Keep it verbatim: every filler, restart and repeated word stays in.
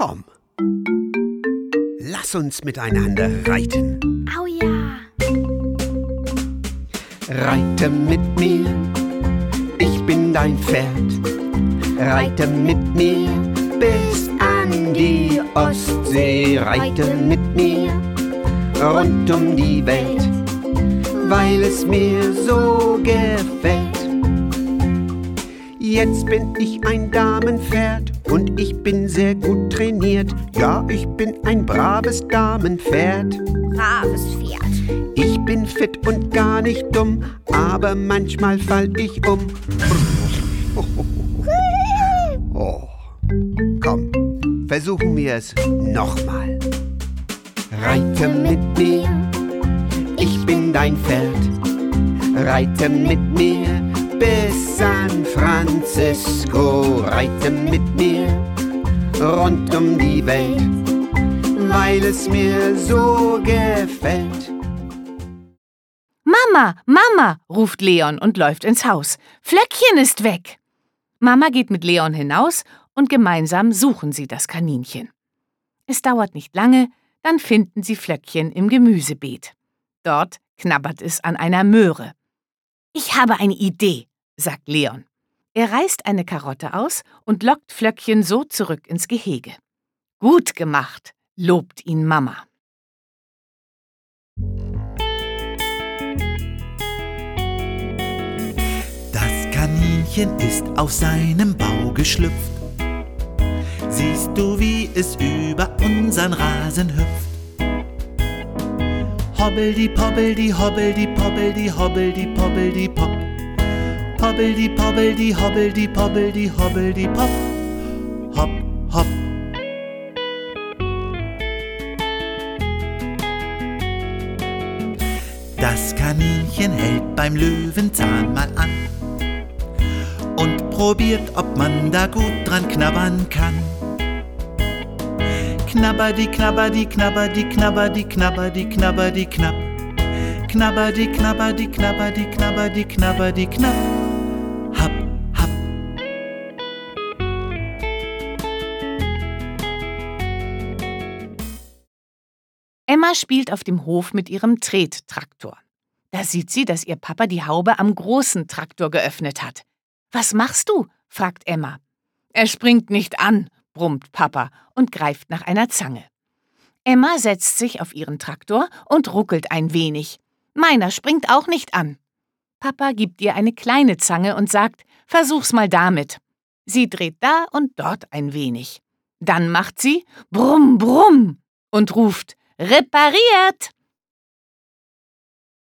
Komm, lass uns miteinander reiten. Au ja. Reite mit mir, ich bin dein Pferd. Reite mit mir bis an die Ostsee. Reite mit mir rund um die Welt, weil es mir so gefällt. Jetzt bin ich ein Damenpferd und ich bin sehr gut trainiert. Ja, ich bin ein braves Damenpferd. Braves Pferd. Ich bin fit und gar nicht dumm, aber manchmal fall ich um. Oh. Komm, versuchen wir es nochmal. Reite mit mir, ich bin dein Pferd. Reite mit mir bis San Francisco. Reite mit mir rund um die Welt, weil es mir so gefällt. Mama, Mama, ruft Leon und läuft ins Haus. Flöckchen ist weg. Mama geht mit Leon hinaus und gemeinsam suchen sie das Kaninchen. Es dauert nicht lange, dann finden sie Flöckchen im Gemüsebeet. Dort knabbert es an einer Möhre. »Ich habe eine Idee«, sagt Leon. Er reißt eine Karotte aus und lockt Flöckchen so zurück ins Gehege. »Gut gemacht«, lobt ihn Mama. Das Kaninchen ist aus seinem Bau geschlüpft. Siehst du, wie es über unseren Rasen hüpft? Hobbeldi, pobbeldi, hobbeldi, pobbeldi, hobbeldi, pobbeldi, pop. Hobbeldi, pobbeldi, hobbeldi, pobbeldi, hobbeldi, pop. Hopp, hopp. Das Kaninchen hält beim Löwenzahn mal an und probiert, ob man da gut dran knabbern kann. Knabberdi, knabberdi, knabberdi, knabberdi, knabberdi, knabberdi, knapp. Knabberdi, knabberdi, knabberdi, knabberdi, knabberdi, knapp. Happ, happ. Emma spielt auf dem Hof mit ihrem Trettraktor. Da sieht sie, dass ihr Papa die Haube am großen Traktor geöffnet hat. »Was machst du?« fragt Emma. »Er springt nicht an«, brummt Papa und greift nach einer Zange. Emma setzt sich auf ihren Traktor und ruckelt ein wenig. »Meiner springt auch nicht an.« Papa gibt ihr eine kleine Zange und sagt, »Versuch's mal damit.« Sie dreht da und dort ein wenig. Dann macht sie Brumm, Brumm und ruft, »Repariert!«